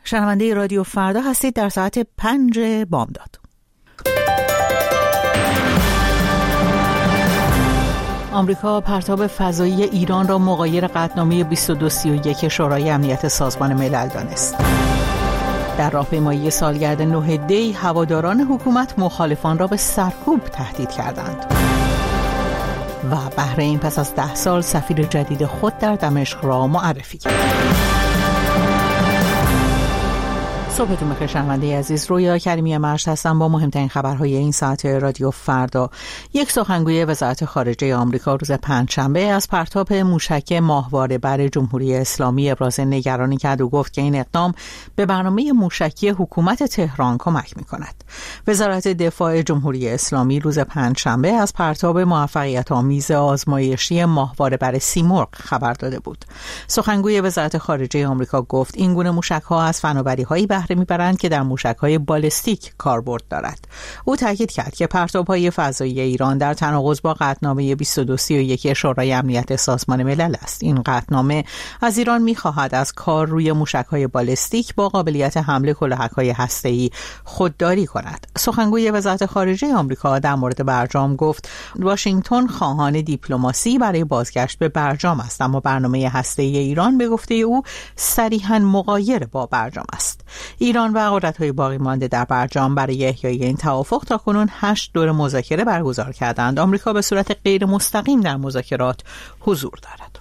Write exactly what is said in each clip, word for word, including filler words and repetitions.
شنونده رادیو فردا هستید در ساعت پنج بامداد. آمریکا پرتاب فضایی ایران را مغایر قطعنامه بیست و دو سی و یک شورای امنیت سازمان ملل دانست. در راهپیمایی سالگرد نه دی هواداران حکومت مخالفان را به سرکوب تهدید کردند. و بحرین پس از ده سال سفیر جدید خود در دمشق را معرفی کرد. صبحتون بخیر شنونده عزیز، رویا کریمی مرشد هستم با مهمترین خبرهای این ساعت رادیو فردا. یک سخنگوی وزارت خارجه آمریکا روز پنجشنبه از پرتاب موشک ماهواره بر جمهوری اسلامی ابراز نگرانی کرد و گفت که این اقدام به برنامه موشکی حکومت تهران کمک می‌کند. وزارت دفاع جمهوری اسلامی روز پنجشنبه از پرتاب موفقیت آمیز آزمایشی ماهواره بر سیمرغ خبر داده بود. سخنگوی وزارت خارجه آمریکا گفت این گونه موشک‌ها از فناوری‌های بهره میبرند که در موشک‌های بالستیک کاربرد دارد. او تاکید کرد که پرتاب‌های فضایی ایران در تناقض با قطعنامه بیست و دو سی و یک شورای امنیت سازمان ملل است. این قطعنامه از ایران می‌خواهد از کار روی موشک‌های بالستیک با قابلیت حمله کلاهک‌های هسته‌ای خودداری کند. سخنگوی وزارت خارجه آمریکا در مورد برجام گفت واشنگتن خواهان دیپلماسی برای بازگشت به برجام است، اما برنامه هسته‌ای ایران به گفته او صریحاً مغایر با برجام است. ایران و قدرت‌های باقی مانده در برجام برای احیای این توافق تاکنون هشت دور مذاکره برگزار کردند. آمریکا به صورت غیر مستقیم در مذاکرات حضور دارد.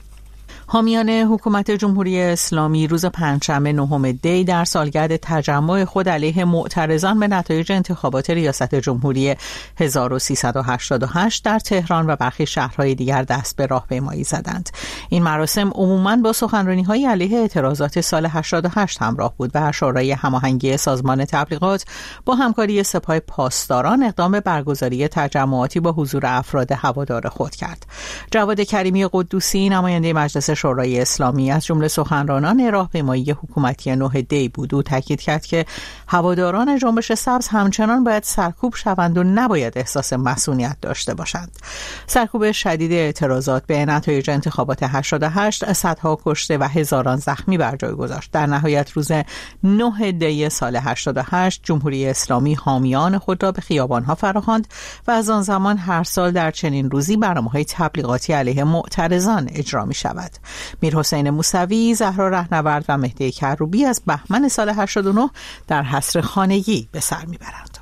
حامیان حکومت جمهوری اسلامی روز پنجشنبه نهم دی در سالگرد تجمع خود علیه معترضان به نتایج انتخابات ریاست جمهوری هزار و سیصد و هشتاد و هشت در تهران و برخی شهرهای دیگر دست به راهپیمایی زدند. این مراسم عموماً با سخنرانی‌های علیه اعتراضات سال هشتاد و هشت همراه بود و شورای هماهنگی سازمان تبلیغات با همکاری سپاه پاسداران اقدام به برگزاری تجمعاتی با حضور افراد هوادار خود کرد. جواد کریمی قدوسی نماینده مجلس شورای اسلامی از جمله سخنرانان راهپیمایی حکومتی نه دی بود. او تاکید کرد که هواداران جنبش سبز همچنان باید سرکوب شوند و نباید احساس مسئولیت داشته باشند. سرکوب شدید اعتراضات به نتایج انتخابات هشتاد و هشت صدها کشته و هزاران زخمی بر جای گذاشت. در نهایت روز نه دی سال هشتاد و هشت جمهوری اسلامی حامیان خود را به خیابان‌ها فراخواند و از آن زمان هر سال در چنین روزی برنامه‌های تبلیغاتی علیه معترضان اجرا می‌شود. میرحسین موسوی، زهرا رهنورد و مهدی کروبی از بهمن سال هشتاد و نه در حصر خانگی به سر میبرند.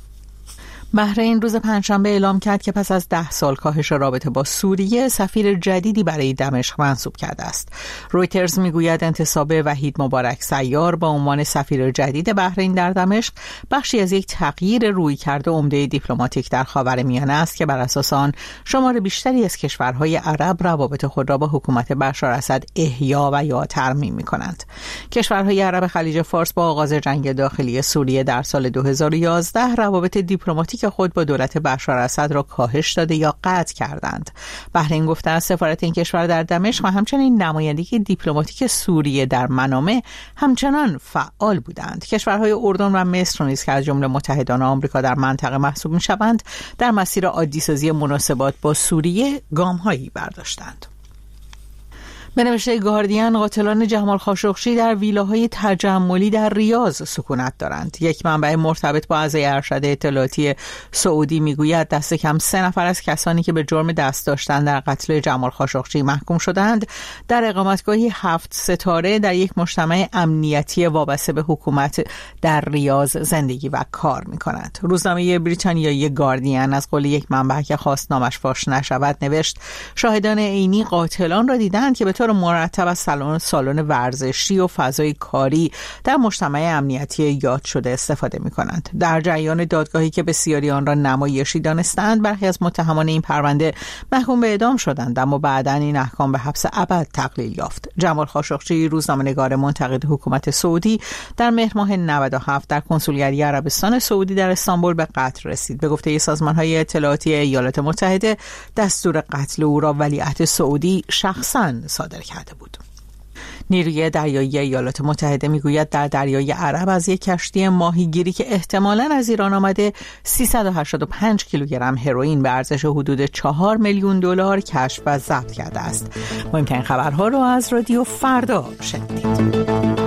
بحرین روز پنجشنبه اعلام کرد که پس از ده سال کاهش رابطه با سوریه سفیر جدیدی برای دمشق منصوب کرده است. رویترز میگوید انتصاب وحید مبارک سیار با عنوان سفیر جدید بحرین در دمشق بخشی از یک تغییر رویکرد عمده دیپلماتیک در خاورمیانه است که بر اساس آن شمار بیشتری از کشورهای عرب روابط خود را با حکومت بشار اسد احیا و یا ترمیم می‌کنند. کشورهای عرب خلیج فارس با آغاز جنگ داخلی سوریه در سال دو هزار و یازده روابط دیپلماتیک که خود با دولت بشار اسد را کاهش داده یا قطع کردند. بحرین گفته است سفارت این کشور در دمشق و همچنین نمایندگی دیپلماتیک سوریه در منامه همچنان فعال بودند. کشورهای اردن و مصر نیز که از جمله متحدان آمریکا در منطقه محسوب می‌شوند در مسیر عادی‌سازی مناسبات با سوریه گام‌هایی برداشتند. به نوشته گاردین، قاتلان جمال خاشقچی در ویلاهای تجملی در ریاض سکونت دارند. یک منبع مرتبط با اعضای ارشد اطلاعاتی سعودی میگوید دست کم سه نفر از کسانی که به جرم دست داشتن در قتل جمال خاشقچی محکوم شدند در اقامتگاهی هفت ستاره در یک مجتمع امنیتی وابسته به حکومت در ریاض زندگی و کار میکنند. روزنامه بریتانیایی گاردین از قول یک منبع که خواست نامش فاش نشود نوشت شاهدان عینی قاتلان را دیدند که به طور مرتب از سالن سالن ورزشی و فضای کاری در مجتمع امنیتی یاد شده استفاده می‌کنند. در جریان دادگاهی که بسیاری آن را نمایشی دانستند برخی از متهمان این پرونده محکوم به اعدام شدند، اما بعداً این احکام به حبس ابد تقلیل یافت. جمال خاشقچی روزنامه‌نگار منتقد حکومت سعودی در مهر ماه نود و هفت در کنسولگری عربستان سعودی در استانبول به قتل رسید. به گفته سازمان‌های اطلاعاتی ایالات متحده دستور قتل او را ولیعهد سعودی شخصاً صادر کرده بود. نیروی دریایی ایالات متحده میگوید در دریای عرب از یک کشتی ماهیگیری که احتمالاً از ایران آمده سیصد و هشتاد و پنج کیلوگرم هروئین به ارزش حدود چهار میلیون دلار کشف و ضبط کرده است. مهمترین خبرها رو از رادیو فردا شنیدید.